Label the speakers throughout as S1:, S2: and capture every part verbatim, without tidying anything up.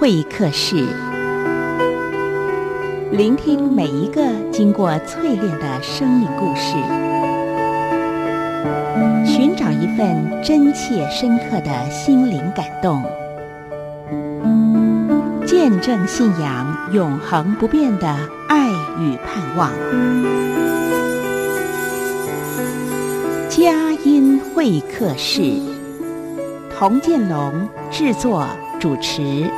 S1: 会客室，聆听每一个经过淬炼的生命故事，寻找一份真切深刻的心灵感动，见证信仰永恒不变的爱与盼望。佳音会客室，童建龙制作主持。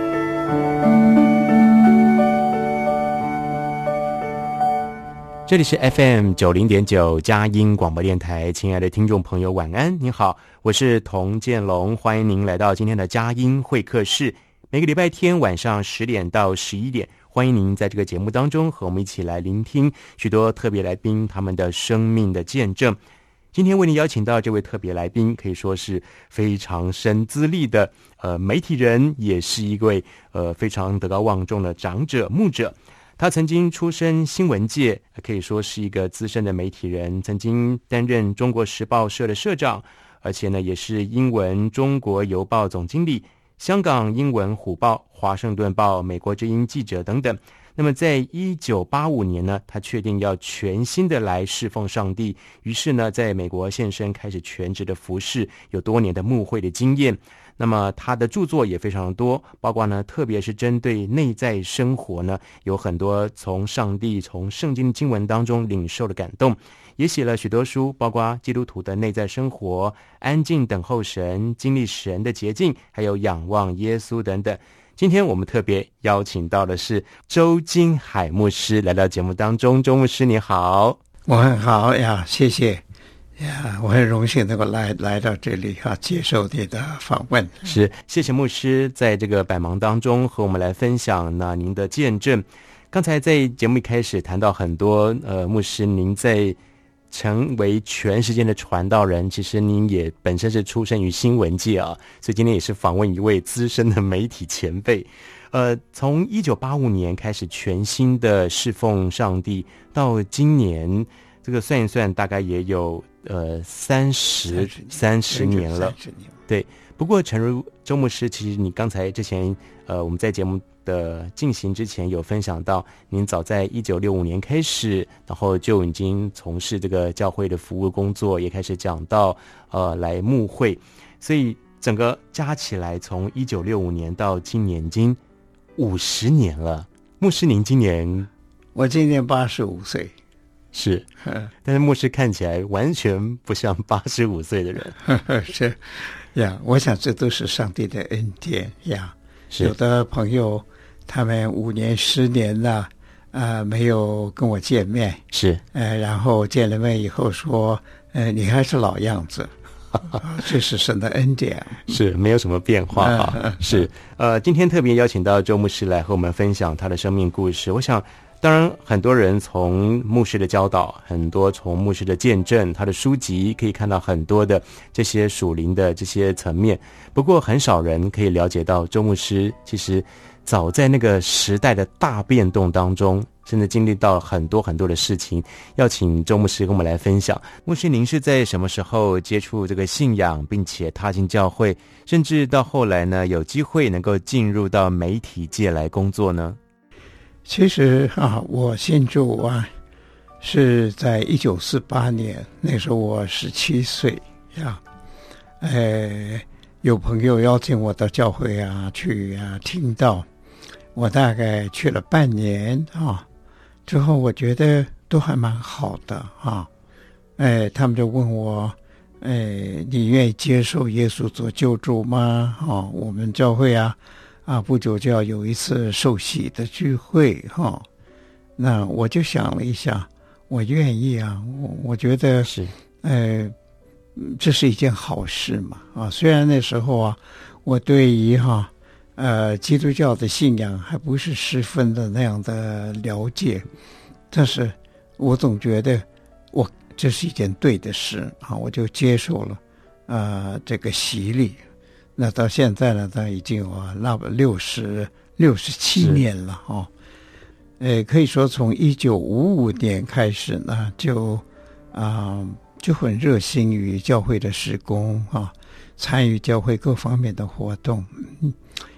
S2: 这里是 F M 九零点九佳音广播电台，亲爱的听众朋友，晚安，你好，我是童建龙，欢迎您来到今天的佳音会客室。每个礼拜天晚上十点到十一点，欢迎您在这个节目当中和我们一起来聆听许多特别来宾他们的生命的见证。今天为您邀请到这位特别来宾，可以说是非常深资历的呃媒体人，也是一位呃非常德高望重的长者牧者。他曾经出身新闻界，可以说是一个资深的媒体人，曾经担任中国时报社的社长，而且呢也是英文中国邮报总经理，香港英文虎报、华盛顿报、美国之音记者等等。那么在一九八五年呢，他确定要全心的来侍奉上帝，于是呢在美国献身，开始全职的服侍，有多年的牧会的经验。那么他的著作也非常多，包括呢特别是针对内在生活呢，有很多从上帝从圣经经文当中领受的感动，也写了许多书，包括基督徒的内在生活、安静等候神、经历神的捷径，还有仰望耶稣等等。今天我们特别邀请到的是周金海牧师来到节目当中。周牧师你好。
S3: 我很好呀，谢谢呀，我很荣幸能够来来到这里啊，接受你的访问。
S2: 是，谢谢牧师在这个百忙当中和我们来分享那您的见证。刚才在节目一开始谈到很多呃，牧师您在成为全时间的传道人，其实您也本身是出身于新闻界啊，所以今天也是访问一位资深的媒体前辈。呃，从一九八五年开始全心的侍奉上帝，到今年这个算一算，大概也有呃三十三十年了。对，不过诚如周牧师，其实你刚才之前呃我们在节目的进行之前有分享到，您早在一九六五年开始，然后就已经从事这个教会的服务工作，也开始讲到呃来牧会，所以整个加起来，从一九六五年到今年已经五十年了。牧师，您今年？
S3: 我今年八十五岁。
S2: 是，但是牧师看起来完全不像八十五岁的人。
S3: 是呀，我想这都是上帝的恩典呀。有的朋友他们五年十年了呃没有跟我见面，
S2: 是
S3: 呃然后见了面以后说呃你还是老样子。这是神的恩典，
S2: 是没有什么变化啊。是呃今天特别邀请到周牧师来和我们分享他的生命故事。我想当然很多人从牧师的教导，很多从牧师的见证，他的书籍可以看到很多的这些属灵的这些层面，不过很少人可以了解到周牧师其实早在那个时代的大变动当中，甚至经历到很多很多的事情。要请周牧师跟我们来分享。牧师，您是在什么时候接触这个信仰，并且踏进教会，甚至到后来呢有机会能够进入到媒体界来工作呢？
S3: 其实啊，我信主啊是在一九四八年，那时候我十七岁呀。呃，有朋友邀请我到教会啊去啊听到，我大概去了半年啊，之后我觉得都还蛮好的啊。哎，他们就问我，哎，你愿意接受耶稣做救主吗？啊，我们教会啊。啊，不久就要有一次受洗的聚会哈、哦，那我就想了一下，我愿意啊，我我觉得
S2: 是，
S3: 呃，这是一件好事嘛啊。虽然那时候啊，我对于哈呃基督教的信仰还不是十分的那样的了解，但是我总觉得我这是一件对的事啊，我就接受了呃这个洗礼。那到现在呢，他已经有那六十六十七年了哦，呃，可以说从一九五五年开始呢，就啊、呃、就很热心于教会的事工啊，参与教会各方面的活动。嗯，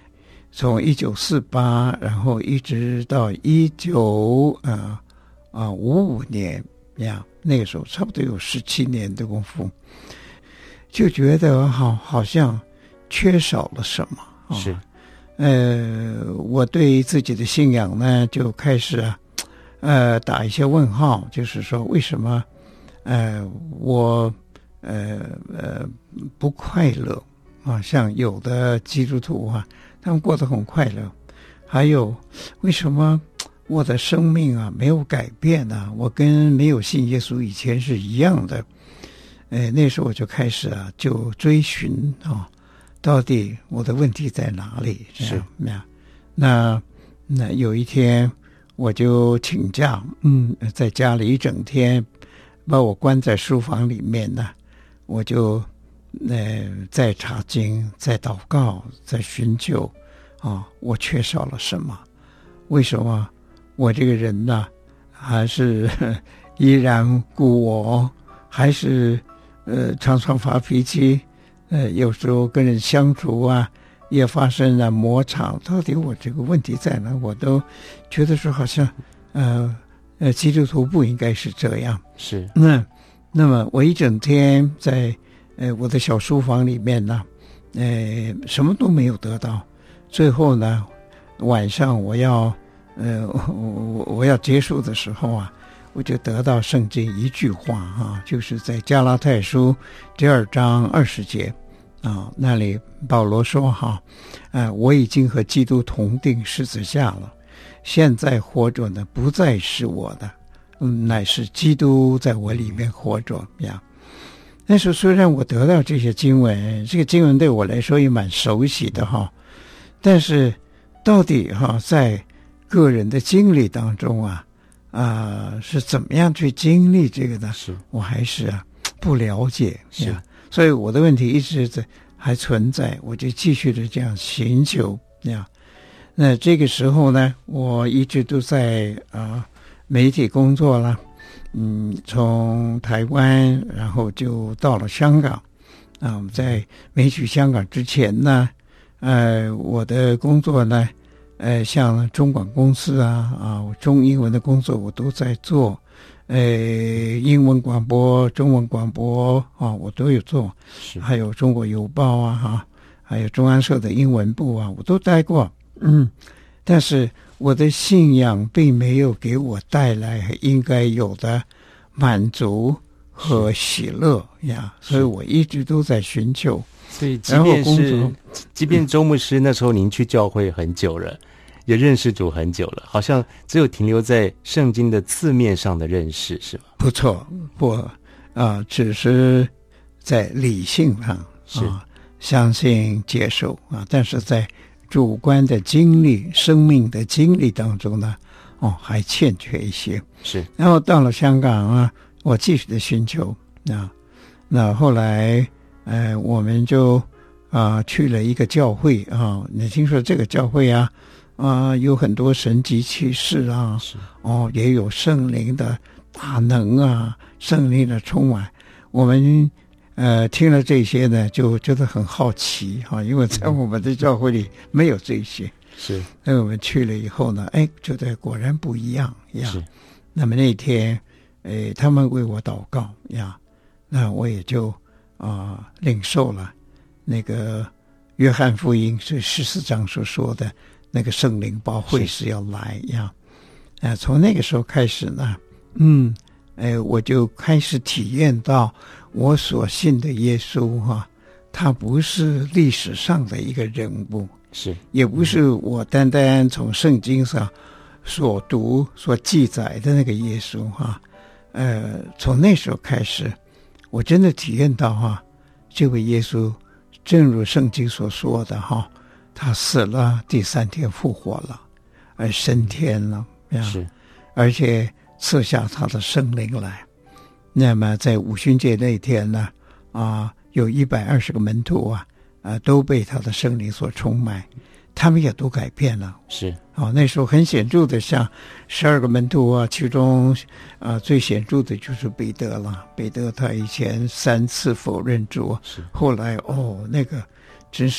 S3: 从一九四八，然后一直到一九啊啊五五年呀，那个时候差不多有十七年的功夫，就觉得好好像缺少了什么。哦、
S2: 是，
S3: 呃，我对自己的信仰呢就开始啊，呃，打一些问号，就是说为什么，呃，我呃呃不快乐啊？像有的基督徒啊，他们过得很快乐，还有为什么我的生命啊没有改变呢、啊？我跟没有信耶稣以前是一样的。呃，那时候我就开始啊，就追寻啊。到底我的问题在哪里？
S2: 是
S3: 那那那有一天我就请假，嗯，在家里一整天，把我关在书房里面呢，我就呃在查经，在祷告，在寻求啊，我缺少了什么？为什么我这个人呢，还是依然故我，还是呃常常发脾气？呃，有时候跟人相处啊，也发生了摩擦。到底我这个问题在哪？我都觉得说好像，呃呃，基督徒不应该是这样。
S2: 是。
S3: 那那么我一整天在呃我的小书房里面呢，呃，什么都没有得到。最后呢，晚上我要呃我我要结束的时候啊，我就得到圣经一句话啊，就是在加拉太书第二章二十节啊，那里保罗说哈，啊，我已经和基督同定十字架了，现在活着呢，不再是我的，嗯，乃是基督在我里面活着呀。那时候虽然我得到这些经文，这个经文对我来说也蛮熟悉的哈，但是到底哈在个人的经历当中啊。啊、呃，是怎么样去经历这个呢？
S2: 是
S3: 我还是啊不了解
S2: 呀，
S3: 所以我的问题一直在还存在，我就继续的这样寻求呀。那这个时候呢，我一直都在啊、呃、媒体工作了，嗯，从台湾然后就到了香港啊。我们在没去香港之前呢，呃，我的工作呢。呃，像中广公司啊，啊，中英文的工作我都在做，呃，英文广播、中文广播啊，我都有做，还有中国邮报啊，哈，还有中央社的英文部啊，我都待过，嗯，但是我的信仰并没有给我带来应该有的满足和喜乐呀，所以我一直都在寻求。
S2: 所以即便是即便周牧师那时候您去教会很久了，也认识主很久了，好像只有停留在圣经的字面上的认识，是吗？
S3: 不错，我啊、呃，只是在理性上
S2: 是、
S3: 啊、相信接受啊，但是在主观的经历、生命的经历当中呢，哦，还欠缺一些。
S2: 是，
S3: 然后到了香港啊，我继续的寻求啊，那后来。呃，我们就啊、呃、去了一个教会啊，你听说这个教会啊，啊、呃、有很多神迹奇事啊，哦，也有圣灵的大能啊，圣灵的充满。我们呃听了这些呢，就觉得很好奇哈、啊，因为在我们的教会里没有这些。
S2: 是，
S3: 那我们去了以后呢，哎，觉得果然不一样呀。是，那么那天，哎，他们为我祷告呀，那我也就。啊、呃，领受了那个约翰福音是十四章所说的那个圣灵保惠师要来呀，啊、呃，从那个时候开始呢，嗯，哎，我就开始体验到我所信的耶稣哈、啊，他不是历史上的一个人物，
S2: 是，
S3: 也不是我单单从圣经上所读所记载的那个耶稣哈、啊，呃，从那时候开始。我真的体验到哈、啊，这位耶稣正如圣经所说的哈、啊，他死了，第三天复活了，而升天了，
S2: 是，
S3: 而且赐下他的圣灵来。那么在五旬节那天呢，啊，有一百二十个门徒啊，啊，都被他的圣灵所充满，他们也都改变了。
S2: 是，
S3: 啊，那时候很显著的，像十二个门徒啊，其中啊最显著的就是彼得了。彼得他以前三次否认主，后来哦，那个真是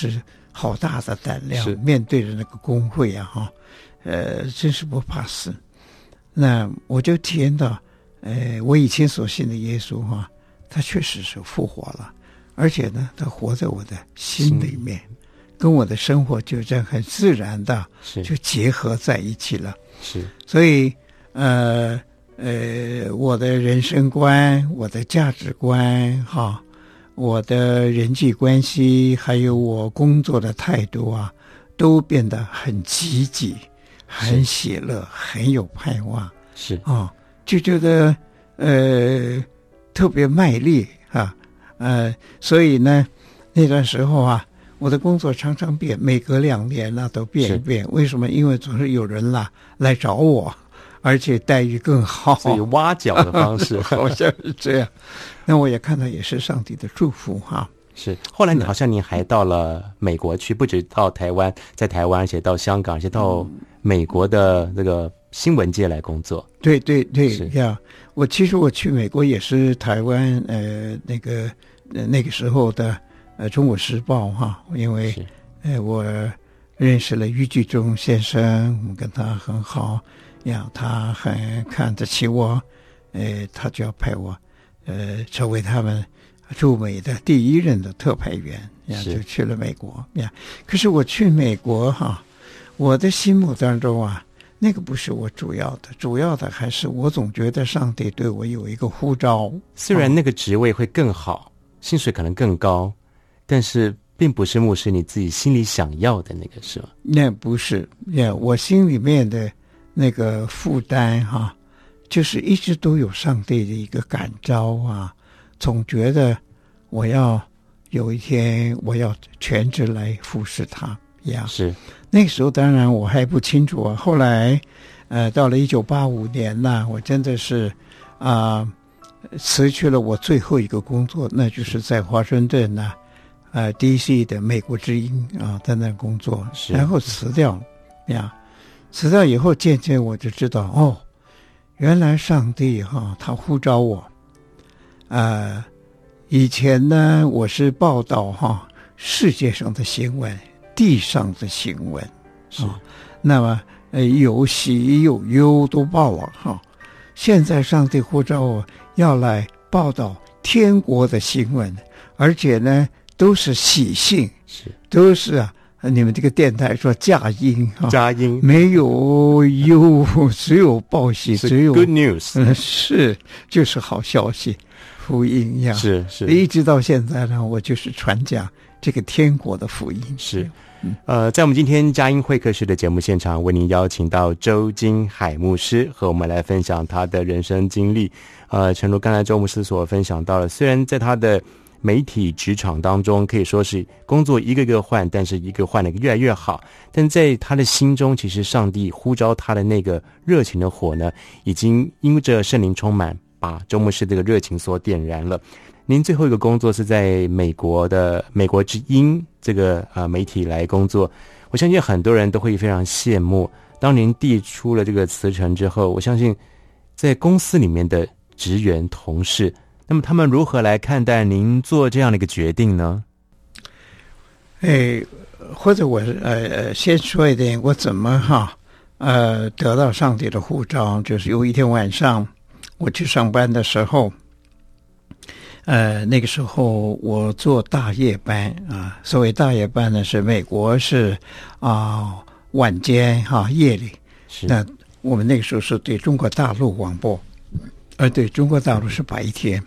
S3: 好大的胆量，
S2: 是
S3: 面对着那个工会啊，哈，呃，真是不怕死。那我就体验到，呃，我以前所信的耶稣哈、啊，他确实是复活了，而且呢，他活在我的心里面，跟我的生活就这样很自然的就结合在一起了。
S2: 是，
S3: 所以呃呃，我的人生观、我的价值观哈，我的人际关系，还有我工作的态度啊，都变得很积极。很喜乐，很有盼望，
S2: 是
S3: 啊、哦，就觉得呃特别卖力啊，呃，所以呢，那段时候啊，我的工作常常变，每隔两年呢、啊、都变一变。为什么？因为总是有人啦来找我，而且待遇更好，
S2: 所以挖角的方式
S3: 好像是这样。那我也看到也是上帝的祝福哈、啊。
S2: 是，后来你好像你还到了美国去，不止到台湾，在台湾，而且到香港，而且到美国的这个新闻界来工作。
S3: 对对对呀，我其实我去美国也是台湾呃那个呃那个时候的呃《中国时报》哈，因为呃我认识了余纪忠先生，我们跟他很好呀，他很看得起我，呃，他就要派我呃成为他们驻美的第一任的特派员呀，就去了美国呀。可是我去美国哈，我的心目当中啊，那个不是我主要的，主要的还是我总觉得上帝对我有一个呼召。
S2: 虽然那个职位会更好，薪水可能更高，但是并不是牧师你自己心里想要的那个，是吗？
S3: 那不是呀，我心里面的那个负担哈，就是一直都有上帝的一个感召啊。总觉得我要有一天我要全职来服侍他呀。
S2: 是
S3: 那个时候当然我还不清楚啊。后来，呃，到了一九八五年呢，我真的是啊、呃、辞去了我最后一个工作，那就是在华盛顿呢，呃 D C 的美国之音啊，在那工作，然后辞掉了呀。辞掉以后，渐渐我就知道哦，原来上帝哈、啊，他呼召我。呃，以前呢，我是报道哈世界上的新闻，地上的新闻，
S2: 是、
S3: 啊，那么呃有喜有忧都报了哈。现在上帝呼召我要来报道天国的新闻，而且呢都是喜讯，
S2: 是
S3: 都是啊。你们这个电台说佳音啊，
S2: 佳音
S3: 没有忧，只有报喜，只有
S2: good news，
S3: 嗯，是就是好消息。福音呀，
S2: 是是，
S3: 一直到现在呢，我就是传讲这个天国的福音。
S2: 是，呃，在我们今天佳音会客室的节目现场，为您邀请到周金海牧师和我们来分享他的人生经历。呃，诚如刚才周牧师所分享到了，虽然在他的媒体职场当中可以说是工作一个个换，但是一个换的越来越好，但在他的心中，其实上帝呼召他的那个热情的火呢，已经因着圣灵充满，把周牧师这个热情所点燃了。您最后一个工作是在美国的美国之音这个呃媒体来工作，我相信很多人都会非常羡慕。当您递出了这个辞呈之后，我相信在公司里面的职员同事，那么他们如何来看待您做这样的一个决定呢？
S3: 哎，或者我呃先说一点，我怎么哈呃得到上帝的呼召，就是有一天晚上我去上班的时候，呃那个时候我做大夜班啊，所谓大夜班呢是美国是啊、呃、晚间哈、啊、夜里，那我们那个时候是对中国大陆广播。而对中国大陆是白天。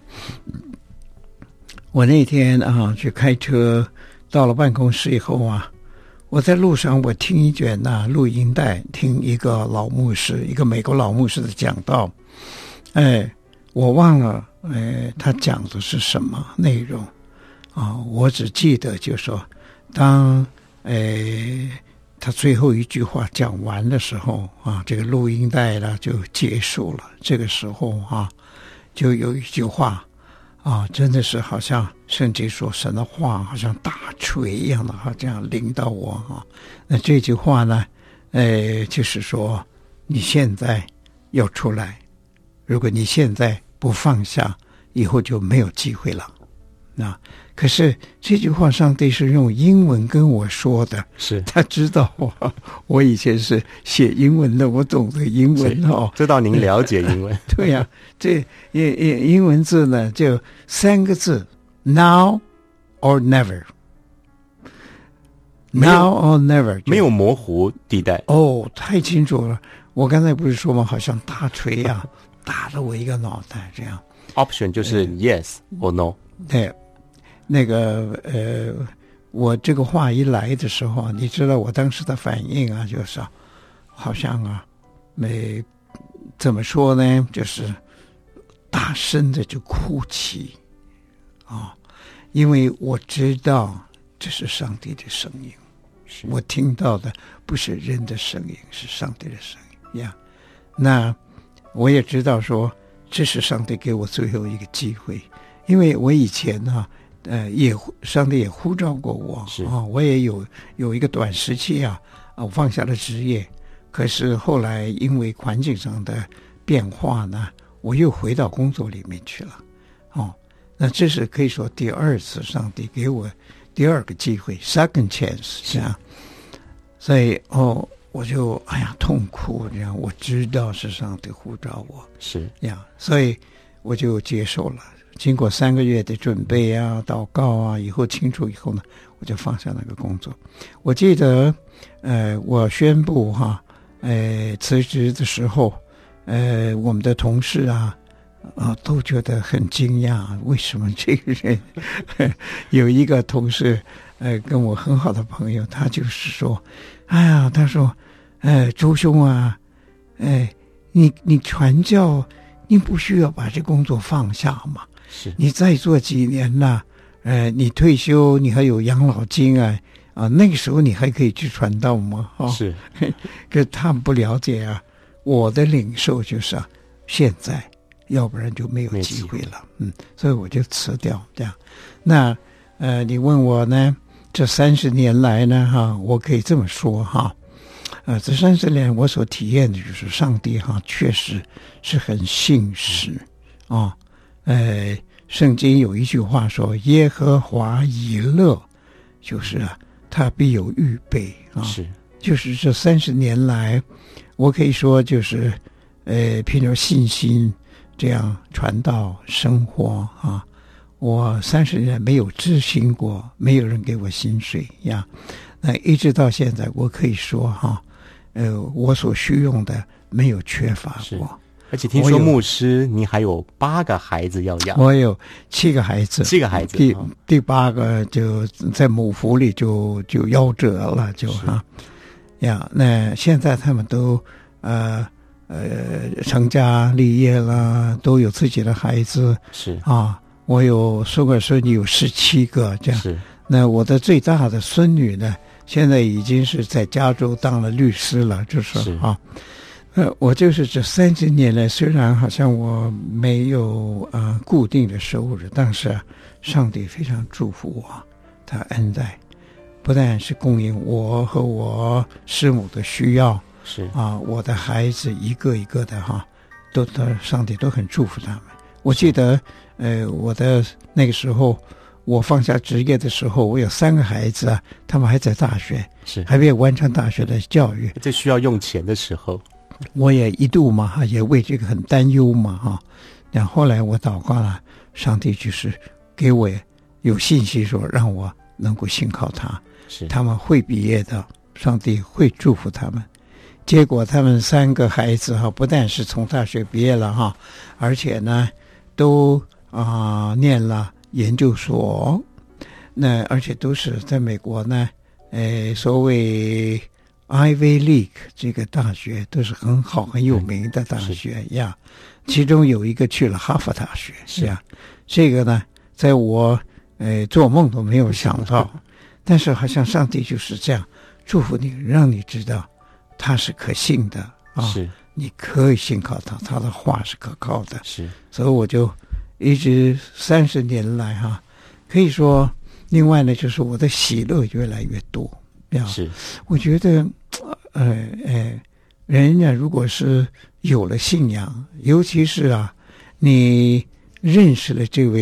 S3: 我那天啊去开车到了办公室以后啊，我在路上我听一卷那录音带，听一个老牧师，一个美国老牧师的讲道。哎，我忘了哎他讲的是什么内容啊，我只记得就说当哎他最后一句话讲完的时候啊，这个录音带呢就结束了。这个时候啊，就有一句话啊，真的是好像圣经说神的话，好像大锤一样的，好这样临到我啊。那这句话呢，呃，就是说你现在要出来，如果你现在不放下，以后就没有机会了。 啊，可是这句话上帝是用英文跟我说的，
S2: 是
S3: 他知道我我以前是写英文的，我懂得英文哦，
S2: 知道您了解英文。
S3: 对呀、啊，这英英英文字呢就三个字 ，now or never，now or never，
S2: 没有模糊地带。
S3: 哦，太清楚了。我刚才不是说吗？好像大锤啊，打了我一个脑袋这样。
S2: Option 就是 yes or no。
S3: 对，那个呃，我这个话一来的时候，你知道我当时的反应啊，就是好像啊，没怎么说呢，就是大声的就哭泣啊，因为我知道这是上帝的声音，我听到的不是人的声音，是上帝的声音呀。那我也知道说，这是上帝给我最后一个机会。因为我以前呢、啊，呃，也上帝也呼召过我啊，我也有有一个短时期啊，啊，我放下了职业，可是后来因为环境上的变化呢，我又回到工作里面去了，哦，那这是可以说第二次上帝给我第二个机会 ，second chance 这样，所以哦，我就哎呀痛哭这样，我知道是上帝呼召我，
S2: 是
S3: 呀，所以我就接受了。经过三个月的准备啊、祷告啊，以后清楚以后呢，我就放下那个工作。我记得，呃，我宣布哈，呃，辞职的时候，呃，我们的同事啊，啊，都觉得很惊讶，为什么这个人有一个同事，呃，跟我很好的朋友，他就是说，哎呀，他说，呃，周兄啊，哎，你你传教，你不需要把这工作放下嘛？
S2: 是
S3: 你再做几年了，呃，你退休，你还有养老金啊，啊，那个时候你还可以去传道吗？哦，
S2: 是，
S3: 可是他们不了解啊。我的领受就是啊，现在，要不然就没有机会了，嗯，所以我就辞掉这样。那呃，你问我呢，这三十年来呢，哈，我可以这么说哈，呃，这三十年我所体验的就是上帝哈，确实是很信实啊。哦呃，圣经有一句话说：“耶和华以乐，就是啊，他必有预备啊。”
S2: 是，
S3: 就是这三十年来，我可以说就是，呃，凭着信心这样传道生活啊。我三十年没有知心过，没有人给我薪水呀。那一直到现在，我可以说哈，呃，我所需用的没有缺乏过。
S2: 而且听说牧师，你还有八个孩子要养。
S3: 我有七个孩子，
S2: 七个孩子，
S3: 第第八个就在母腹里就就夭折了，就哈呀。那现在他们都呃呃成家立业了，都有自己的孩子。
S2: 是
S3: 啊，我有孙儿孙女有十七个这样。
S2: 是。
S3: 那我的最大的孙女呢，现在已经是在加州当了律师了，就是啊。呃，我就是这三十年来，虽然好像我没有呃固定的收入，但是上帝非常祝福我，他恩待，不但是供应我和我师母的需要，
S2: 是
S3: 啊，我的孩子一个一个的哈，都都上帝都很祝福他们。我记得，呃，我的那个时候，我放下职业的时候，我有三个孩子啊，他们还在大学，
S2: 是
S3: 还没有完成大学的教育，
S2: 这需要用钱的时候。
S3: 我也一度嘛哈，也为这个很担忧嘛哈。然后后来我祷告了，上帝就是给我有信心说，让我能够信靠他。
S2: 是
S3: 他们会毕业的，上帝会祝福他们。结果他们三个孩子哈，不但是从大学毕业了哈，而且呢，都啊、呃、念了研究所。那而且都是在美国呢，呃，所谓Ivy League 这个大学都是很好很有名的大学呀，其中有一个去了哈佛大学，是呀，这个呢，在我呃做梦都没有想到，但是好像上帝就是这样祝福你，让你知道他是可信的啊，
S2: 是
S3: 你可以信靠他，他的话是可靠的，
S2: 是，
S3: 所以我就一直三十年来哈，可以说，另外呢，就是我的喜乐越来越多。
S2: 是，
S3: 我觉得，呃呃，人家如果是有了信仰，尤其是啊，你认识了这位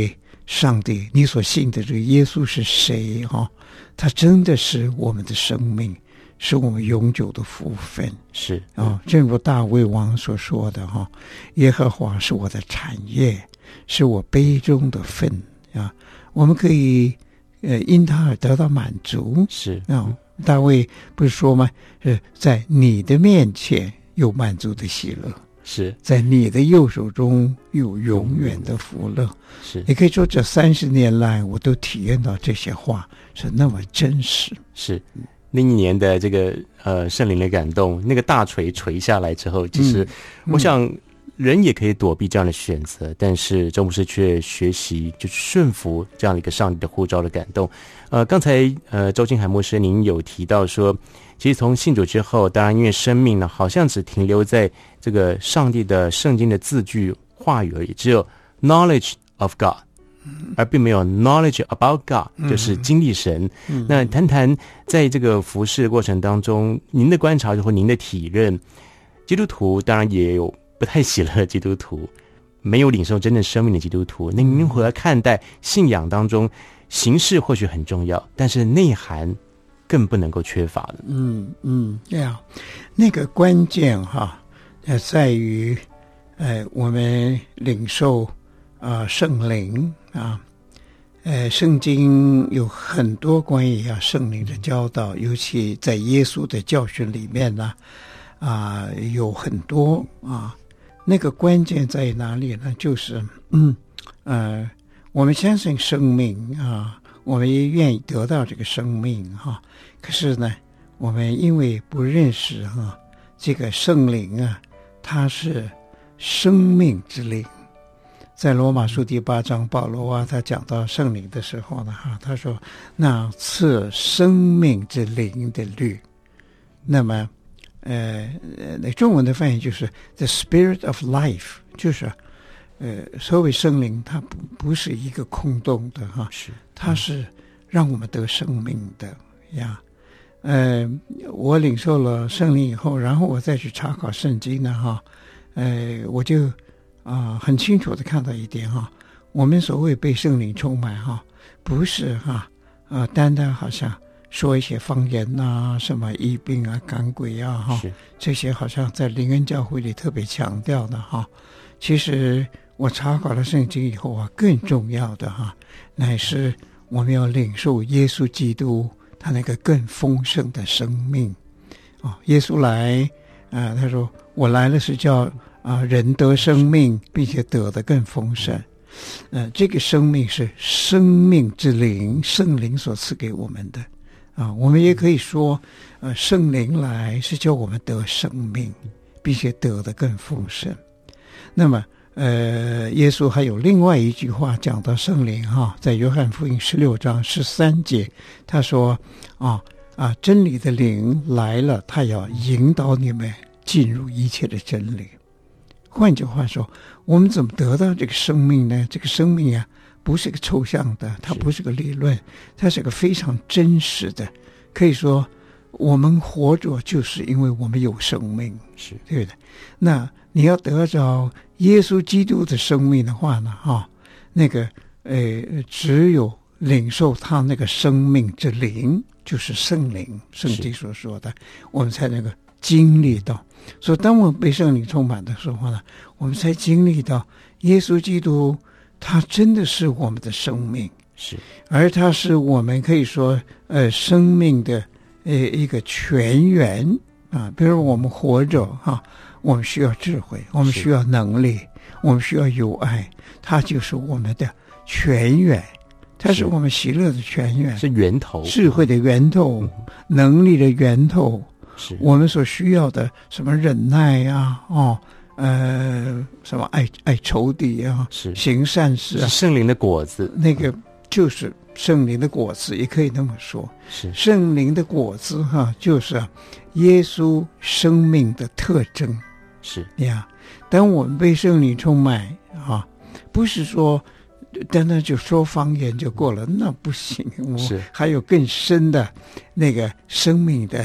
S3: 上帝，你所信的这个耶稣是谁哈、哦？他真的是我们的生命，是我们永久的福分。
S2: 是
S3: 啊、哦，正如大卫王所说的哈、哦，耶和华是我的产业，是我杯中的分啊，我们可以呃因他而得到满足。
S2: 是
S3: 啊、哦，大卫不是说吗？是在你的面前有满足的喜乐。
S2: 是
S3: 在你的右手中有永远的福乐。
S2: 是，
S3: 也可以说这三十年来我都体验到这些话是那么真实。
S2: 是那一年的这个呃圣灵的感动，那个大锤锤下来之后，其实我想人也可以躲避这样的选择，嗯、但是周牧师却学习就是顺服这样的一个上帝的呼召的感动。呃，刚才呃周金海牧师您有提到说，其实从信主之后，当然因为生命呢好像只停留在这个上帝的圣经的字句话语而已，只有 knowledge of God， 而并没有 knowledge about God， 就是经历神。嗯、那谈谈在这个服事的过程当中，您的观察或您的体认，基督徒当然也有不太喜乐的基督徒，没有领受真正生命的基督徒，那您如何看待信仰当中形式或许很重要，但是内涵更不能够缺乏的？
S3: 嗯嗯，对啊，那个关键哈。呃，在于，呃，我们领受啊、呃、圣灵啊，呃，圣经有很多关于啊圣灵的教导，尤其在耶稣的教训里面呢，啊、呃，有很多啊。那个关键在哪里呢？就是嗯呃，我们相信生命啊，我们也愿意得到这个生命哈、啊。可是呢，我们因为不认识哈、啊、这个圣灵啊。它是生命之灵，在罗马书第八章，保罗啊，他讲到圣灵的时候呢，哈，他说那赐生命之灵的律。那么，呃，那中文的翻译就是 the spirit of life， 就是呃，所谓圣灵，它不不是一个空洞的哈，是它是让我们得生命的呀。呃，我领受了圣灵以后，然后我再去查考圣经呢，哈，呃，我就啊、呃、很清楚的看到一点哈，我们所谓被圣灵充满哈，不是哈呃单单好像说一些方言呐、啊，什么疫病啊、赶鬼啊哈，这些好像在灵恩教会里特别强调的哈。其实我查考了圣经以后啊，更重要的哈，乃是我们要领受耶稣基督。他那个更丰盛的生命啊、哦，耶稣来啊、呃，他说我来了是叫啊、呃、人得生命，并且得得更丰盛。呃，这个生命是生命之灵，圣灵所赐给我们的啊、呃。我们也可以说，呃，圣灵来是叫我们得生命，并且得得更丰盛。那么。呃，耶稣还有另外一句话讲到圣灵哈，在约翰福音十六章十三节，他说啊啊，真理的灵来了，他要引导你们进入一切的真理。换句话说，我们怎么得到这个生命呢？这个生命啊，不是个抽象的，它不是个理论，它是个非常真实的。可以说，我们活着就是因为我们有生命，是对的。那你要得着耶稣基督的生命的话呢，哈、哦，那个呃，只有领受他那个生命之灵，就是圣灵，圣经所说的，我们才能够经历到。所以，当我们被圣灵充满的时候呢，我们才经历到耶稣基督，他真的是我们的生命，是，而他是我们可以说呃生命的呃一个泉源啊。比如我们活着哈。啊我们需要智慧，我们需要能力，我们需要有爱，它就是我们的泉源，它是我们喜乐的泉源，
S2: 是源头，
S3: 智慧的源头，嗯、能力的源头，
S2: 是
S3: 我们所需要的什么忍耐啊，哦，呃，什么爱爱仇敌啊，
S2: 是
S3: 行善事啊，
S2: 是圣灵的果子，
S3: 那个就是圣灵的果子，也可以那么说，
S2: 是
S3: 圣灵的果子哈、啊，就是、啊、耶稣生命的特征。
S2: 是
S3: 呀，当我们被圣灵充满啊，不是说单单就说方言就过了，那不行。我还有更深的那个生命的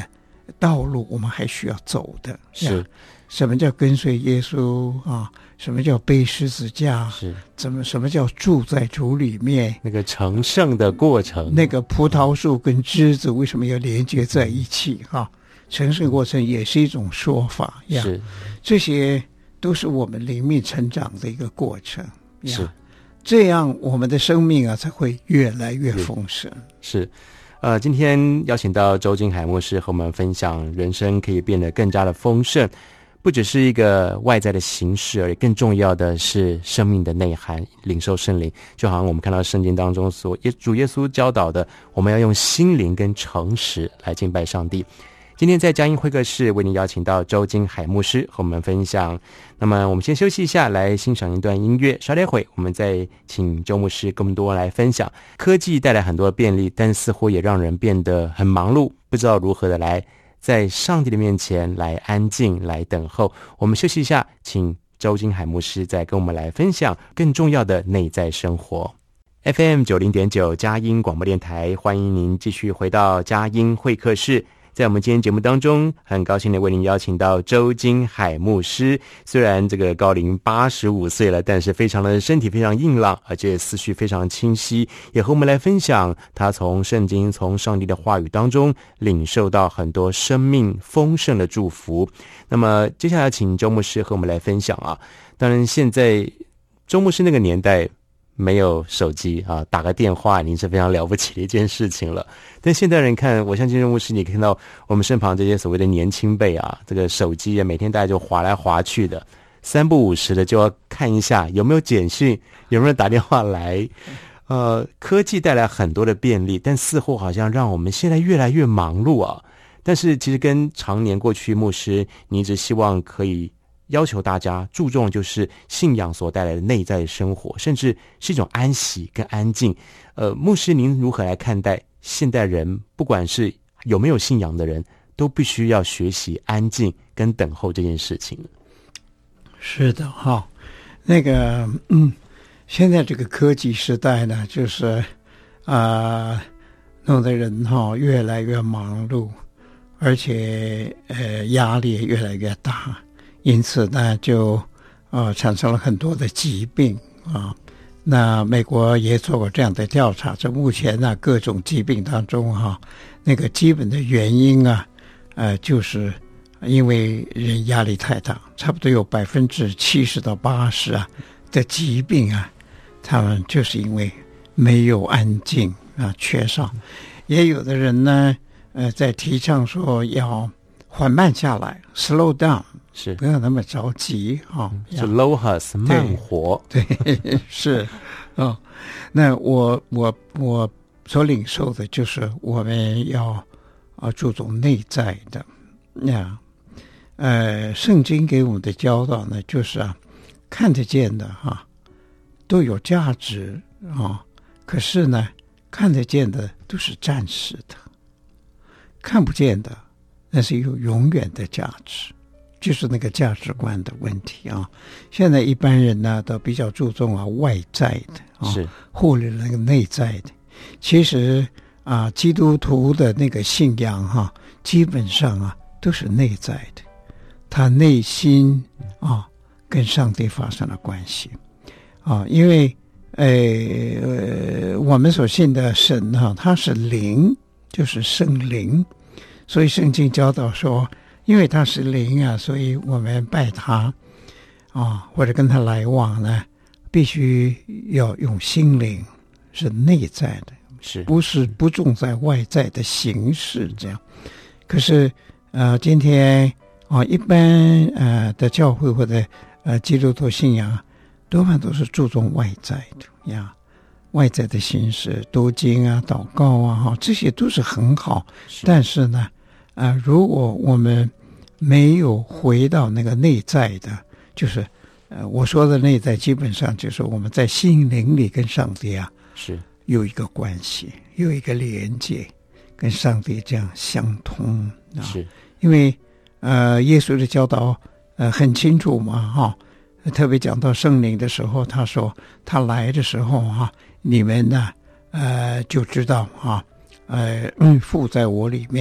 S3: 道路我们还需要走的。
S2: 是，
S3: 什么叫跟随耶稣啊？什么叫背十字架？
S2: 是，
S3: 怎么什么叫住在主里面？
S2: 那个成圣的过程，
S3: 那个葡萄树跟枝子为什么要连接在一起？哈、啊，成圣过程也是一种说法呀。
S2: 是，
S3: 这些都是我们灵命成长的一个过程呀。
S2: 是，
S3: 这样我们的生命啊才会越来越丰盛。
S2: 是。呃，今天邀请到周金海牧师和我们分享，人生可以变得更加的丰盛，不只是一个外在的形式而已，更重要的是生命的内涵，领受圣灵。就好像我们看到圣经当中所主耶稣教导的，我们要用心灵跟诚实来敬拜上帝。今天在佳音会客室为您邀请到周金海牧师和我们分享。那么我们先休息一下，来欣赏一段音乐，稍待会我们再请周牧师更多来分享。科技带来很多便利，但似乎也让人变得很忙碌，不知道如何的来在上帝的面前来安静来等候。我们休息一下，请周金海牧师再跟我们来分享更重要的内在生活。F M 九零点九 佳音广播电台，欢迎您继续回到佳音会客室。在我们今天节目当中，很高兴的为您邀请到周金海牧师。虽然这个高龄八十五岁了，但是非常的身体非常硬朗，而且思绪非常清晰，也和我们来分享他从圣经、从上帝的话语当中领受到很多生命丰盛的祝福。那么接下来请周牧师和我们来分享啊。当然现在周牧师那个年代没有手机啊，打个电话已经是非常了不起的一件事情了。但现代人看，我相信周牧师，你看到我们身旁这些所谓的年轻辈啊，这个手机啊，每天大家就滑来滑去的，三不五时的就要看一下有没有简讯，有没有打电话来。呃，科技带来很多的便利，但似乎好像让我们现在越来越忙碌啊。但是其实跟常年过去牧师，你一直希望可以要求大家注重就是信仰所带来的内在生活，甚至是一种安息跟安静。呃，牧师您如何来看待现代人，不管是有没有信仰的人，都必须要学习安静跟等候这件事情？
S3: 是的哈，那个嗯，现在这个科技时代呢，就是啊、呃，弄得人哈越来越忙碌，而且呃压力也越来越大。因此呢，就呃产生了很多的疾病啊。那美国也做过这样的调查，在目前呢各种疾病当中哈、啊，那个基本的原因啊，呃，就是因为人压力太大，差不多有百分之七十到八十啊的疾病啊，他们就是因为没有安静啊，缺少。也有的人呢，呃，在提倡说要缓慢下来 ，slow down。
S2: 是
S3: 不要那么着急哈，
S2: 是 lohas 慢活，
S3: 对，对是哦。那我我我所领受的就是我们要啊注重内在的呀。呃，圣经给我们的教导呢，就是啊看得见的哈、啊、都有价值啊，可是呢看得见的都是暂时的，看不见的那是有永远的价值。就是那个价值观的问题啊！现在一般人呢都比较注重啊外在的啊，
S2: 是
S3: 忽略了那个内在的。其实啊，基督徒的那个信仰哈、啊，基本上啊都是内在的，他内心啊跟上帝发生了关系啊，因为呃呃我们所信的神哈、啊，他是灵，就是圣灵，所以圣经教导说。因为他是灵啊，所以我们拜他啊，或者跟他来往呢，必须要用心灵，是内在的，
S2: 是
S3: 不是不重在外在的形式这样？可是呃，今天啊，一般呃的教会或者呃基督徒信仰，多半都是注重外在的呀，外在的形式，读经啊、祷告啊，哈，这些都是很好，但是呢。啊、呃，如果我们没有回到那个内在的，就是呃，我说的内在，基本上就是我们在心灵里跟上帝啊
S2: 是
S3: 有一个关系，有一个连接，跟上帝这样相通啊。
S2: 是，
S3: 因为呃，耶稣的教导呃很清楚嘛，哈、哦，特别讲到圣灵的时候，他说他来的时候哈、啊，你们呢呃就知道哈、啊，呃，嗯，父在我里面。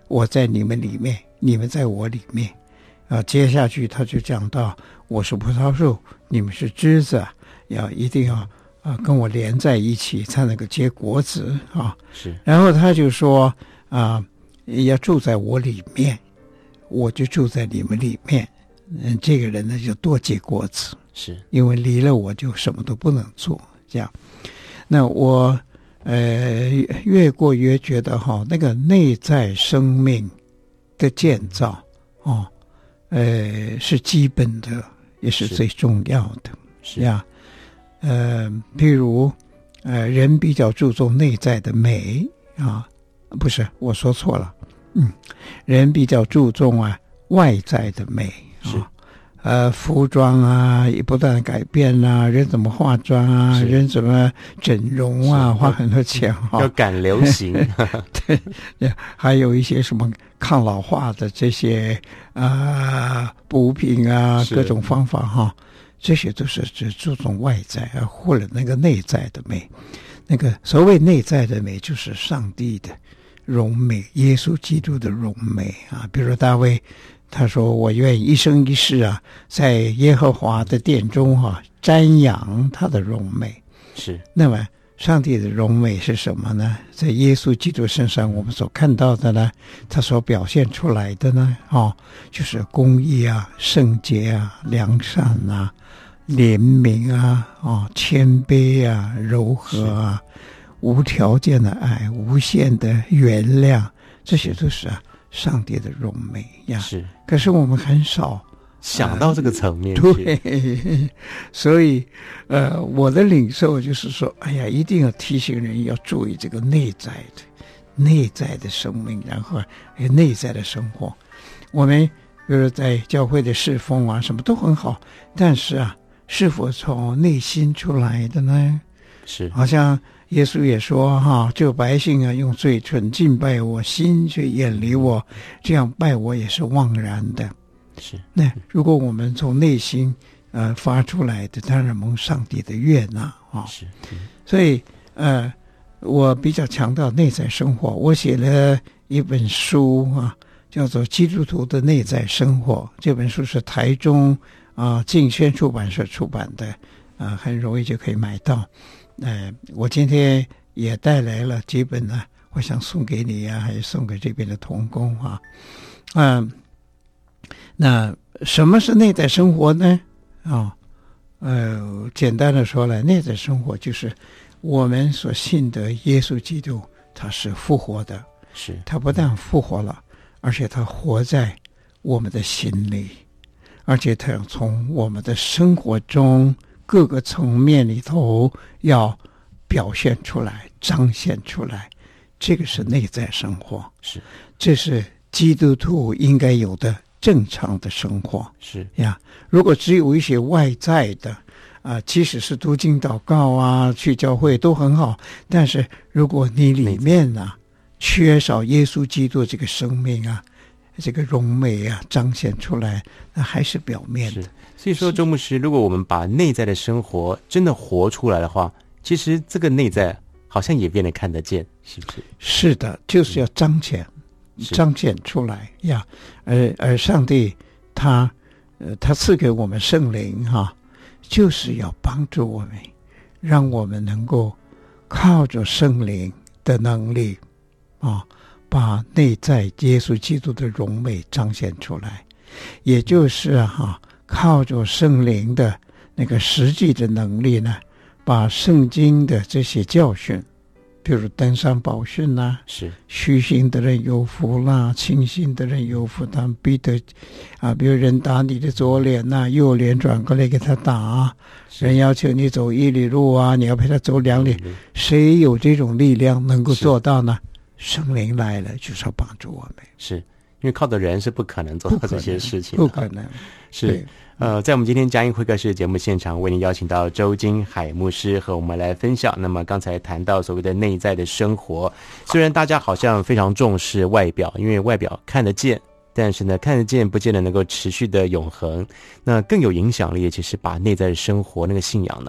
S3: 我在你们里面，你们在我里面。啊，接下去他就讲到，我是葡萄树，你们是枝子，要一定要啊跟我连在一起，才能够结果子啊。
S2: 是。
S3: 然后他就说啊，要住在我里面，我就住在你们里面。嗯，这个人呢就多结果子，
S2: 是
S3: 因为离了我就什么都不能做。这样，那我呃越过越觉得哈，那个内在生命的建造哦。呃，是基本的，也是最重要的，
S2: 是
S3: 呀。呃，譬如，呃，人比较注重内在的美啊，不是，我说错了，嗯，人比较注重啊外在的美啊，呃，服装啊也不断改变啊，人怎么化妆啊，人怎么整容啊，花很多钱哈、啊，
S2: 要赶流行，
S3: 对，还有一些什么抗老化的这些啊补品啊，各种方法哈，这些都是只注重外在，而忽略那个内在的美。那个所谓内在的美，就是上帝的荣美，耶稣基督的荣美啊。比如大卫，他说：“我愿意一生一世啊，在耶和华的殿中哈、啊，瞻仰他的荣美。”
S2: 是。
S3: 那么上帝的荣美是什么呢？在耶稣基督身上我们所看到的呢，他所表现出来的呢，哦，就是公义啊、圣洁啊、良善啊、怜悯啊、哦、谦卑啊、柔和啊、无条件的爱、无限的原谅，这些都是啊上帝的荣美呀。
S2: 是。
S3: 可是我们很少
S2: 想到这个层面、
S3: 呃、对，所以呃，我的领受就是说，哎呀，一定要提醒人要注意这个内在的内在的生命，然后内在的生活。我们比如在教会的侍奉啊，什么都很好，但是啊，是否从内心出来的呢？
S2: 是，
S3: 好像耶稣也说哈，这百姓啊，用嘴唇敬拜我，心却远离我，这样拜我也是妄然的。
S2: 是，
S3: 那如果我们从内心呃发出来的，当然蒙上帝的悦纳啊。
S2: 是，嗯、
S3: 所以呃，我比较强调内在生活。我写了一本书啊，叫做《基督徒的内在生活》。这本书是台中啊静轩出版社出版的，啊，很容易就可以买到。呃，我今天也带来了几本呢，我想送给你啊，还是送给这边的同工啊，嗯。那什么是内在生活呢？啊、哦，呃，简单的说来，内在生活就是我们所信的耶稣基督，他是复活的，
S2: 是
S3: 他不但复活了，而且他活在我们的心里，而且他要从我们的生活中各个层面里头要表现出来、彰显出来，这个是内在生活，
S2: 是，
S3: 这是基督徒应该有的正常的生活。
S2: 是
S3: 呀，如果只有一些外在的啊、呃，即使是读经祷告啊，去教会都很好，但是如果你里面呢、啊、缺少耶稣基督这个生命啊，这个荣美啊彰显出来，那还是表面的。
S2: 所以说周牧师，如果我们把内在的生活真的活出来的话，其实这个内在好像也变得看得见，是不是？
S3: 是的，就是要彰显、嗯、彰显出来呀。而而上帝他呃他赐给我们圣灵哈、啊，就是要帮助我们，让我们能够靠着圣灵的能力啊，把内在耶稣基督的荣美彰显出来，也就是哈、啊，靠着圣灵的那个实际的能力呢，把圣经的这些教训，比如登山宝训啦，
S2: 是
S3: 虚心的人有福啦，清心的人有福。他们逼得啊，比如人打你的左脸呐、啊，右脸转过来给他打啊；人要求你走一里路啊，你要陪他走两里。谁有这种力量能够做到呢？圣灵来了，就是要帮助我们。
S2: 是因为靠的人是不可能做到这些事情的，
S3: 不可能。
S2: 是。呃，在我们今天佳音会客室节目现场，为您邀请到周金海牧师和我们来分享。那么刚才谈到所谓的内在的生活，虽然大家好像非常重视外表，因为外表看得见，但是呢，看得见不见得能够持续的永恒。那更有影响力，其实把内在的生活那个信仰呢，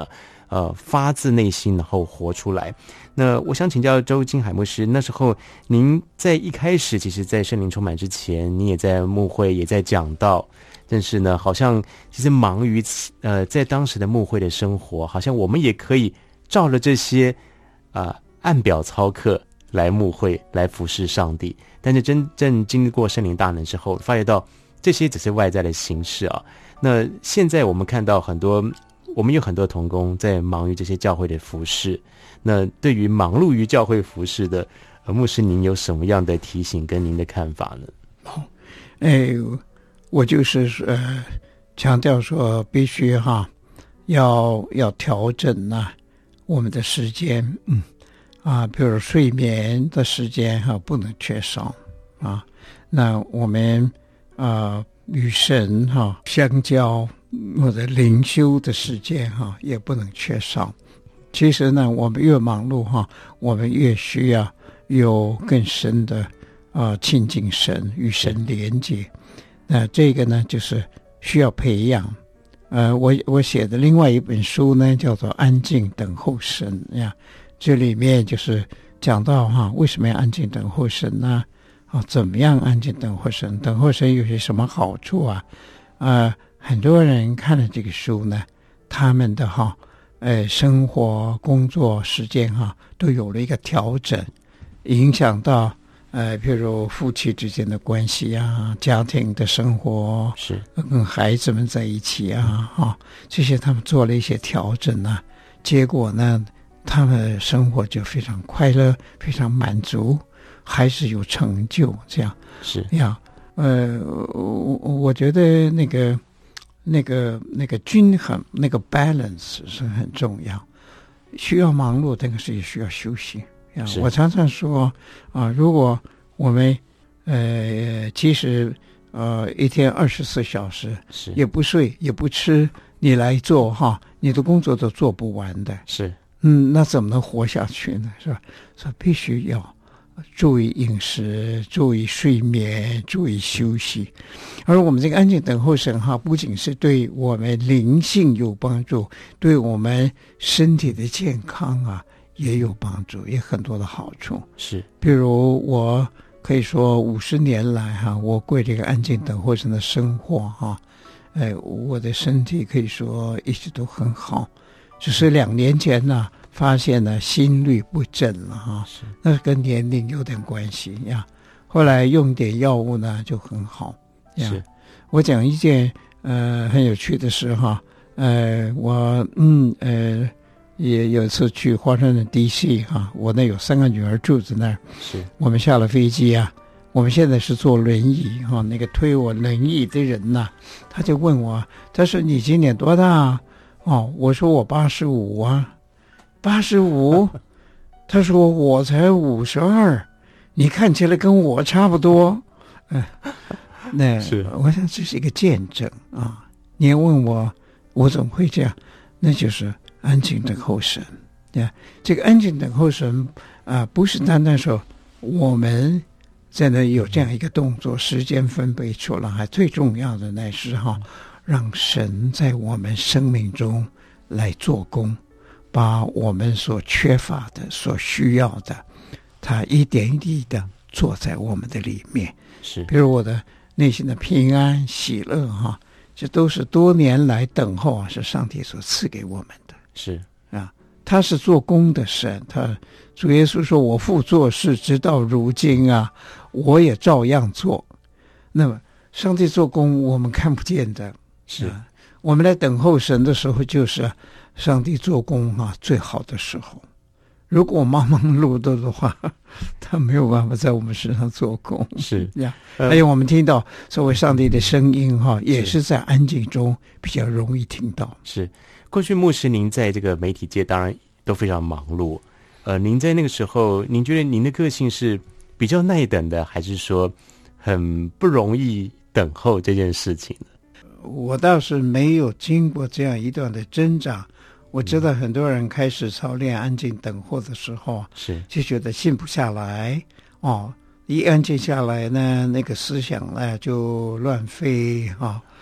S2: 呃发自内心然后活出来。那我想请教周金海牧师，那时候您在一开始其实在圣灵充满之前，你也在牧会也在讲道，但是呢好像其实忙于呃在当时的牧会的生活，好像我们也可以照了这些啊、呃、按表操课来牧会来服侍上帝，但是真正经历过圣灵大能之后，发觉到这些只是外在的形式啊。那现在我们看到很多，我们有很多同工在忙于这些教会的服事。那对于忙碌于教会服事的呃牧师，您有什么样的提醒跟您的看法呢？
S3: 哦，哎，我就是呃强调说，必须哈要要调整呐、啊、我们的时间，嗯啊，比如睡眠的时间哈不能缺少啊。那我们啊与神哈相交或者灵修的时间哈也不能缺少。其实呢，我们越忙碌哈，我们越需要有更深的啊、呃、亲近神，与神连接。那这个呢，就是需要培养。呃，我我写的另外一本书呢，叫做《安静等候神》呀。这里面就是讲到哈，为什么要安静等候神呢？啊，怎么样安静等候神？等候神有些什么好处啊？呃，很多人看了这个书呢，他们的哈。呃，生活、工作时间哈、啊，都有了一个调整，影响到呃，譬如夫妻之间的关系啊，家庭的生活，
S2: 是
S3: 跟孩子们在一起啊，哈、啊，这些他们做了一些调整啊，结果呢，他们生活就非常快乐，非常满足，还是有成就，这样
S2: 是
S3: 呀。呃，我我觉得那个。那个那个均衡，那个 balance 是很重要。需要忙碌，但是也需要休息。我常常说啊，如果我们呃，其实呃一天二十四小时，
S2: 是
S3: 也不睡也不吃，你来做哈，你的工作都做不完的。
S2: 是，
S3: 嗯，那怎么能活下去呢？是吧？所以必须要注意饮食，注意睡眠，注意休息。而我们这个安静等候神哈，不仅是对我们灵性有帮助，对我们身体的健康啊也有帮助，也很多的好处。
S2: 是，
S3: 比如我可以说五十年来哈，我过这个安静等候神的生活哈，哎，我的身体可以说一直都很好，只是两年前呢。发现呢心律不正了哈，那是跟年龄有点关系呀。后来用点药物呢就很好呀。我讲一件呃很有趣的事哈，呃我嗯呃也有一次去华盛顿 D C 哈，我那有三个女儿住在那儿，
S2: 是我
S3: 们下了飞机啊，我们现在是坐轮椅哈，那个推我轮椅的人呐、啊，他就问我，他说你今年多大？哦，我说我八十五啊。八十五，他说我才五十二，你看起来跟我差不多。嗯、呃，那是我想这是一个见证啊。你要问我，我怎么会这样？那就是安静等候神。对吧？这个安静等候神啊、呃，不是单单说我们在那有这样一个动作，时间分配出来，还最重要的那是哈，让神在我们生命中来做工。把我们所缺乏的、所需要的，他一点一滴的做在我们的里面。
S2: 是，
S3: 比如我的内心的平安、喜乐哈，这都是多年来等候啊，是上帝所赐给我们的。
S2: 是
S3: 啊，他是做工的神，他主耶稣说：“我父做事，直到如今啊，我也照样做。”那么，上帝做工我们看不见的，
S2: 是、
S3: 啊、我们来等候神的时候，就是上帝做工啊最好的时候。如果忙忙碌碌的话，他没有办法在我们身上做工。
S2: 是
S3: 呀，还有我们听到所谓上帝的声音哈，也是在安静中比较容易听到。
S2: 是，过去牧师您在这个媒体界当然都非常忙碌，呃，您在那个时候，您觉得您的个性是比较耐等的，还是说很不容易等候这件事情呢？
S3: 我倒是没有经过这样一段的挣扎。我知道很多人开始操练安静等候的时候，
S2: 是
S3: 就觉得静不下来哦，一安静下来呢，那个思想呢就乱飞啊，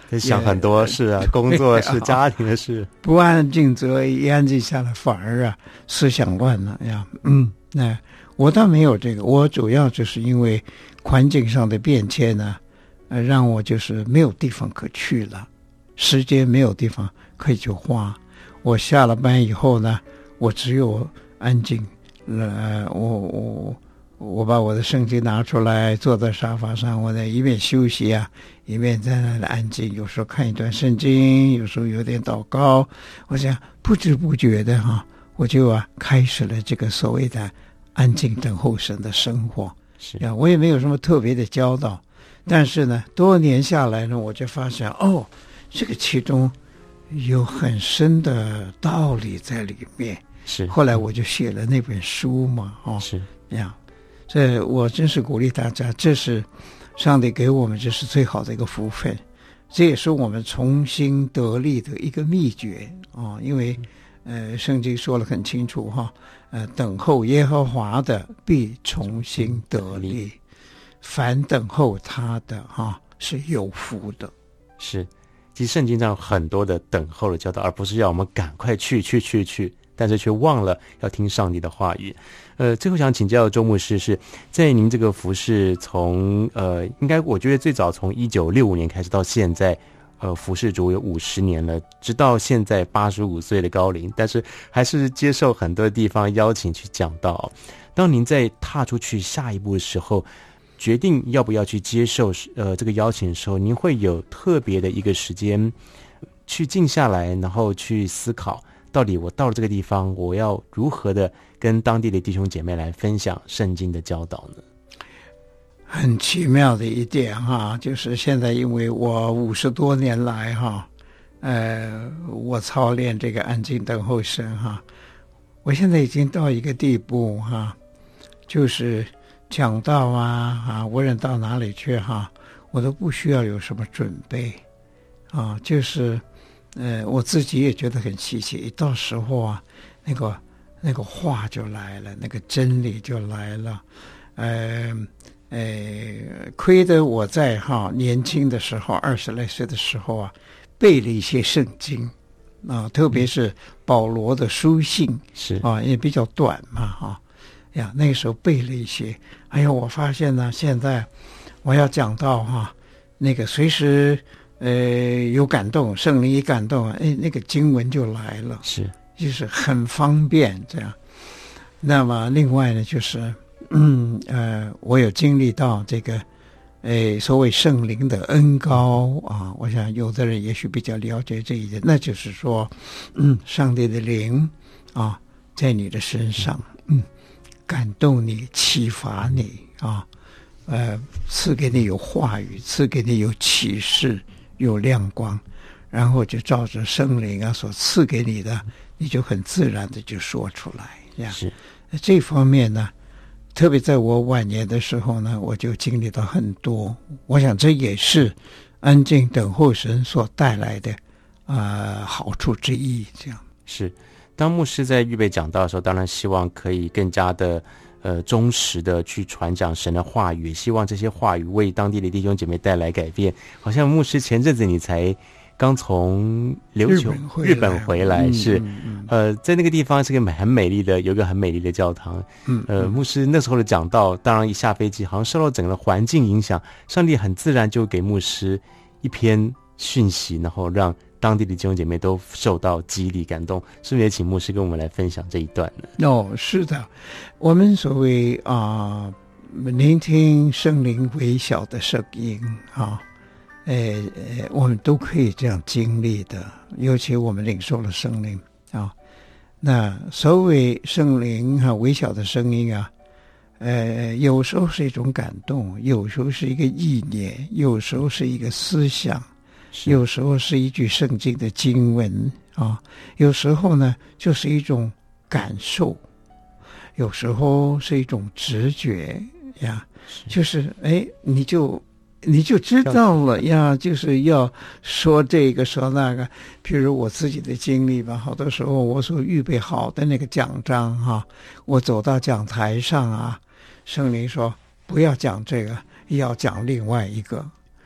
S2: 在想很多事啊，工作是家庭的事。
S3: 不安静则一安静下来，反而啊思想乱了呀。嗯，那我倒没有这个，我主要就是因为环境上的变迁呢，呃，让我就是没有地方可去了，时间没有地方可以去花。我下了班以后呢，我只有安静，呃，我我。我把我的圣经拿出来，坐在沙发上，我在一边休息啊，一边在那里安静。有时候看一段圣经，有时候有点祷告。我想不知不觉的哈、啊，我就啊开始了这个所谓的安静等候神的生活。
S2: 是
S3: 呀，我也没有什么特别的教导，但是呢，多年下来呢，我就发现哦，这个其中有很深的道理在里面。
S2: 是，
S3: 后来我就写了那本书嘛，哦，
S2: 是
S3: 呀。这我真是鼓励大家，这是上帝给我们这是最好的一个福分，这也是我们重新得力的一个秘诀啊、哦！因为呃，圣经说了很清楚哈，呃，等候耶和华的必重新得力，凡等候他的哈是有福的。
S2: 是，其实圣经上有很多的等候的教导，而不是要我们赶快去去去去。但是却忘了要听上帝的话语。呃，最后想请教周牧师，是在您这个服事从呃，应该我觉得最早从一九六五年开始到现在，呃，服事主有五十年了，直到现在八十五岁的高龄，但是还是接受很多地方邀请去讲道。当您在踏出去下一步的时候，决定要不要去接受呃这个邀请的时候，您会有特别的一个时间去静下来，然后去思考。到底我到了这个地方，我要如何的跟当地的弟兄姐妹来分享圣经的教导呢？
S3: 很奇妙的一点哈，就是现在因为我五十多年来哈，呃，我操练这个安静等候神哈，我现在已经到一个地步哈，就是讲道啊啊，无论到哪里去哈，我都不需要有什么准备啊，就是。呃，我自己也觉得很稀奇，到时候啊，那个那个话就来了，那个真理就来了。呃呃，亏得我在哈年轻的时候，二十来岁的时候啊，背了一些圣经啊，特别是保罗的书信，
S2: 是
S3: 啊，也比较短嘛，哈呀，那个时候背了一些。哎呀，我发现呢，现在我要讲到哈，那个随时。呃，有感动，圣灵一感动，哎，那个经文就来了，
S2: 是，
S3: 就是很方便这样。那么另外呢，就是嗯呃，我有经历到这个，哎，所谓圣灵的恩膏啊，我想有的人也许比较了解这一点，那就是说，嗯，上帝的灵啊，在你的身上，嗯，感动你，启发你啊，呃，赐给你有话语，赐给你有启示。有亮光，然后就照着圣灵啊所赐给你的，你就很自然的就说出来，这样。
S2: 是
S3: 这方面呢，特别在我晚年的时候呢，我就经历到很多。我想这也是安静等候神所带来的啊、呃、好处之一。这样
S2: 是。当牧师在预备讲道的时候，当然希望可以更加的。呃，忠实的去传讲神的话语，希望这些话语为当地的弟兄姐妹带来改变。好像牧师前阵子你才刚从琉球日本回来，是、嗯嗯、呃，在那个地方是个很美丽的，有一个很美丽的教堂。嗯，呃，牧师那时候的讲道，当然一下飞机，好像受到整个环境影响，上帝很自然就给牧师一篇讯息，然后让当地的弟兄姐妹都受到激励感动，是不是也请牧师跟我们来分享这一段呢？
S3: 哦，是的，我们所谓啊、呃，聆听圣灵微小的声音啊，呃呃，我们都可以这样经历的，尤其我们领受了圣灵啊，那所谓圣灵哈、啊、微小的声音啊，呃，有时候是一种感动，有时候是一个意念，有时候是一个思想。有时候是一句圣经的经文啊，有时候呢就是一种感受，有时候是一种直觉呀，就是哎，你就你就知道了呀，就是要说这个说那个。譬如我自己的经历吧，好多时候我所预备好的那个讲章哈、啊，我走到讲台上啊，圣灵说不要讲这个，要讲另外一个。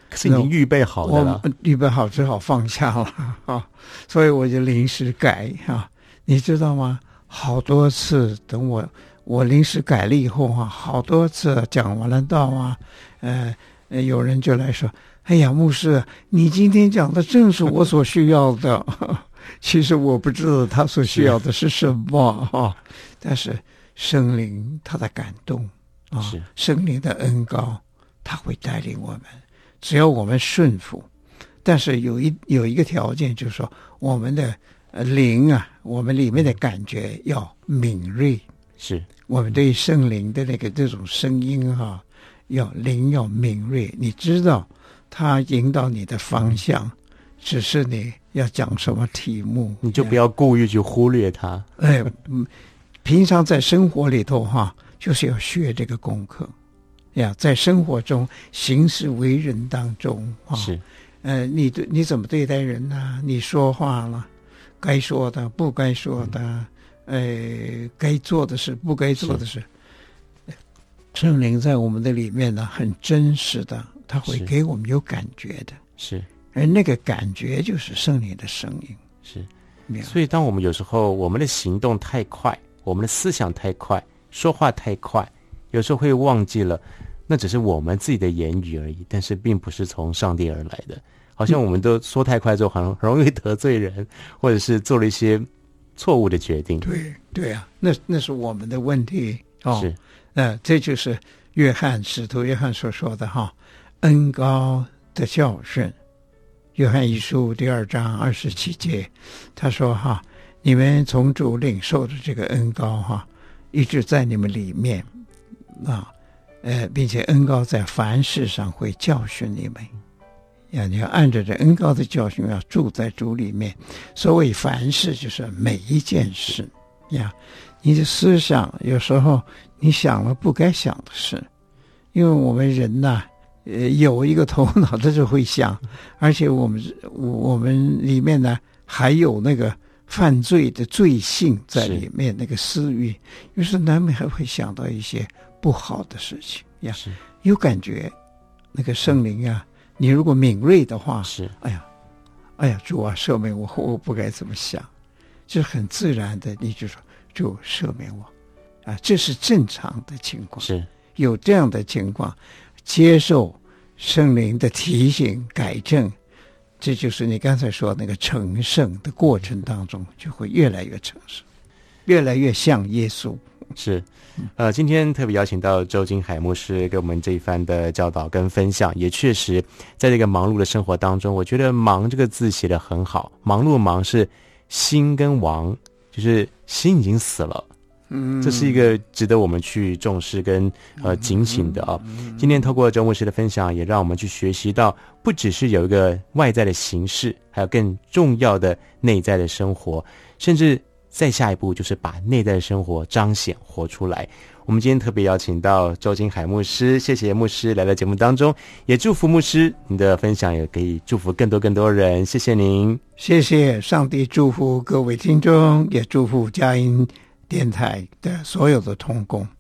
S2: 可是已经预备好的了，
S3: 我预备好只好放下了啊，所以我就临时改啊，你知道吗？好多次等我我临时改了以后啊，好多次讲完了道啊，呃，有人就来说：“哎呀，牧师，你今天讲的正是我所需要的。”其实我不知道他所需要的是什么啊，但是圣灵他的感动啊，圣灵的恩膏，他会带领我们，只要我们顺服。但是有一有一个条件，就是说我们的灵啊，我们里面的感觉要敏锐，
S2: 是
S3: 我们对圣灵的那个这种声音哈、啊，要灵要敏锐，你知道他引导你的方向，只是你要讲什么题目，
S2: 你就不要故意去忽略它。
S3: 哎，嗯，平常在生活里头哈、啊，就是要学这个功课呀，在生活中行事为人当中啊，
S2: 是，
S3: 呃，你对你怎么对待人呢、啊？你说话了，该说的不该说的，嗯、呃，该做的事不该做的事。圣灵在我们的里面呢，很真实的，他会给我们有感觉的，
S2: 是，
S3: 而那个感觉就是圣灵的声音，
S2: 是。所以，当我们有时候我们的行动太快，我们的思想太快，说话太快，有时候会忘记了，那只是我们自己的言语而已，但是并不是从上帝而来的。好像我们都说太快之后，很很容易得罪人，或者是做了一些错误的决定。
S3: 对对啊，那那是我们的问题哦。
S2: 是，
S3: 呃，这就是约翰使徒约翰所说的哈，恩膏的教训。约翰一书第二章二十七节，他说哈，你们从主领受的这个恩膏哈，一直在你们里面啊，呃，并且恩膏在凡事上会教训你们。呀，你要按着这恩膏的教训，要住在主里面。所谓凡事，就是每一件事呀。你的思想有时候你想了不该想的事，因为我们人呐、啊，呃，有一个头脑，他就会想，而且我们我们里面呢还有那个犯罪的罪性在里面，那个私欲，于是难免还会想到一些不好的事情呀。有感觉，那个圣灵啊。你如果敏锐的话，
S2: 是，
S3: 哎呀，哎呀，主啊，赦免我，我不该这么想，这很自然的，你就说主赦免我，啊，这是正常的情况，
S2: 是
S3: 有这样的情况，接受圣灵的提醒改正，这就是你刚才说那个成圣的过程当中，就会越来越成圣，越来越像耶稣。
S2: 是，呃，今天特别邀请到周金海牧师给我们这一番的教导跟分享，也确实在这个忙碌的生活当中，我觉得忙这个字写得很好，忙碌忙是心跟亡，就是心已经死了，嗯，这是一个值得我们去重视跟呃警醒的啊。今天透过周牧师的分享，也让我们去学习到，不只是有一个外在的形式，还有更重要的内在的生活，甚至再下一步就是把内在的生活彰显活出来。我们今天特别邀请到周金海牧师，谢谢牧师来到节目当中，也祝福牧师你的分享也可以祝福更多更多人，谢谢您。
S3: 谢谢，上帝祝福各位听众，也祝福佳音电台的所有的同工。